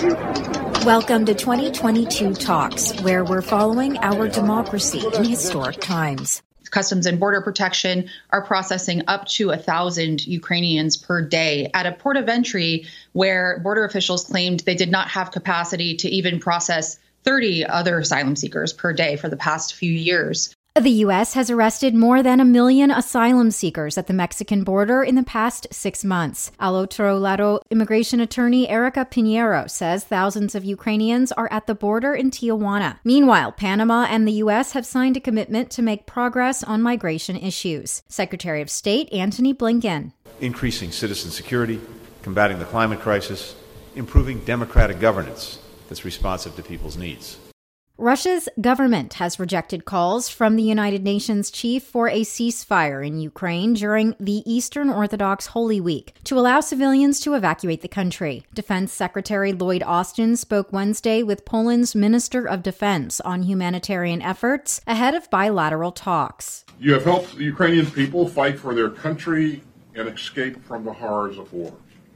Welcome to 2022 Talks, where we're following our democracy in historic times. Customs and Border Protection are processing up to 1,000 Ukrainians per day at a port of entry where border officials claimed they did not have capacity to even process 30 other asylum seekers per day for the past few years. The U.S. has arrested more than 1 million asylum seekers at the Mexican border in the past 6 months. Al Otro Lado immigration attorney Erica Pinheiro says thousands of Ukrainians are at the border in Tijuana. Meanwhile, Panama and the U.S. have signed a commitment to make progress on migration issues. Secretary of State Antony Blinken. Increasing citizen security, combating the climate crisis, improving democratic governance that's responsive to people's needs. Russia's government has rejected calls from the United Nations chief for a ceasefire in Ukraine during the Eastern Orthodox Holy Week to allow civilians to evacuate the country. Defense Secretary Lloyd Austin spoke Wednesday with Poland's Minister of Defense on humanitarian efforts ahead of bilateral talks. You have helped the Ukrainian people fight for their country and escape from the horrors of war.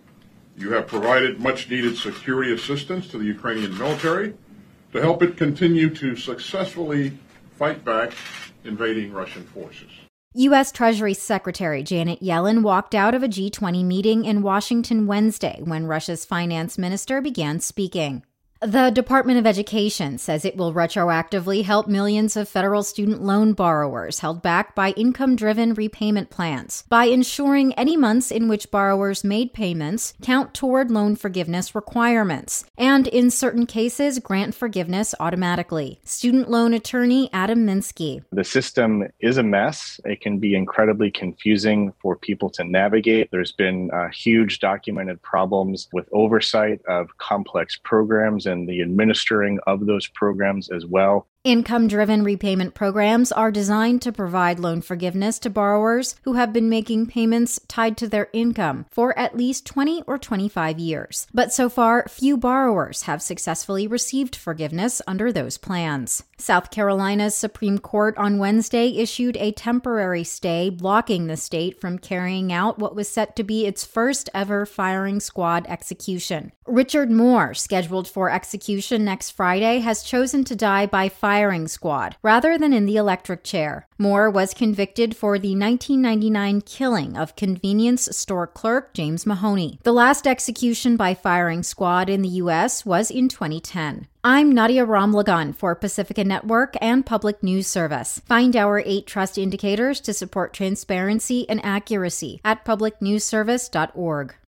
You have provided much-needed security assistance to the Ukrainian military to help it continue to successfully fight back invading Russian forces. U.S. Treasury Secretary Janet Yellen walked out of a G20 meeting in Washington Wednesday when Russia's finance minister began speaking. The Department of Education says it will retroactively help millions of federal student loan borrowers held back by income-driven repayment plans by ensuring any months in which borrowers made payments count toward loan forgiveness requirements, and in certain cases, grant forgiveness automatically. Student loan attorney Adam Minsky. The system is a mess. It can be incredibly confusing for people to navigate. There's been huge documented problems with oversight of complex programs and the administering of those programs as well. Income-driven repayment programs are designed to provide loan forgiveness to borrowers who have been making payments tied to their income for at least 20 or 25 years. But so far, few borrowers have successfully received forgiveness under those plans. South Carolina's Supreme Court on Wednesday issued a temporary stay blocking the state from carrying out what was set to be its first ever firing squad execution. Richard Moore, scheduled for execution next Friday, has chosen to die by firing squad rather than in the electric chair. Moore was convicted for the 1999 killing of convenience store clerk James Mahoney. The last execution by firing squad in the U.S. was in 2010. I'm Nadia Ramlagan for Pacifica Network and Public News Service. Find our 8 trust indicators to support transparency and accuracy at publicnewsservice.org.